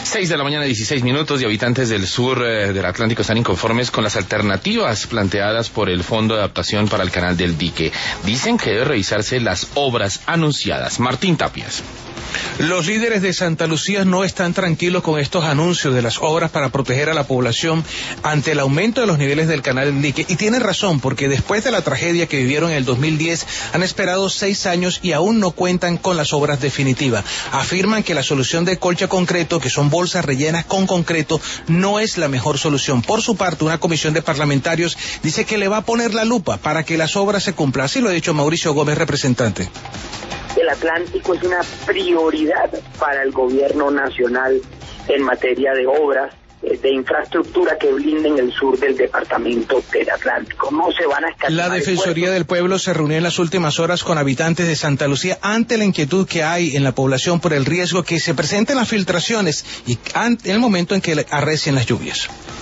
6 de la mañana, 16 minutos, y habitantes del sur del Atlántico están inconformes con las alternativas planteadas por el Fondo de Adaptación para el Canal del Dique. Dicen que debe revisarse las obras anunciadas. Martín Tapias. Los líderes de Santa Lucía no están tranquilos con estos anuncios de las obras para proteger a la población ante el aumento de los niveles del Canal del Dique. Y tienen razón, porque después de la tragedia que vivieron en el 2010, han esperado 6 años y aún no cuentan con las obras definitivas. Afirman que la solución de colcha concreto, que son bolsas rellenas con concreto, no es la mejor solución. Por su parte, una comisión de parlamentarios dice que le va a poner la lupa para que las obras se cumplan. Así lo ha dicho Mauricio Gómez, representante. El Atlántico es una prioridad para el gobierno nacional en materia de obras de infraestructura que blinden el sur del departamento del Atlántico. No se van a escatimar. La Defensoría del Pueblo se reunió en las últimas horas con habitantes de Santa Lucía ante la inquietud que hay en la población por el riesgo que se presenten las filtraciones y en el momento en que arrecien las lluvias.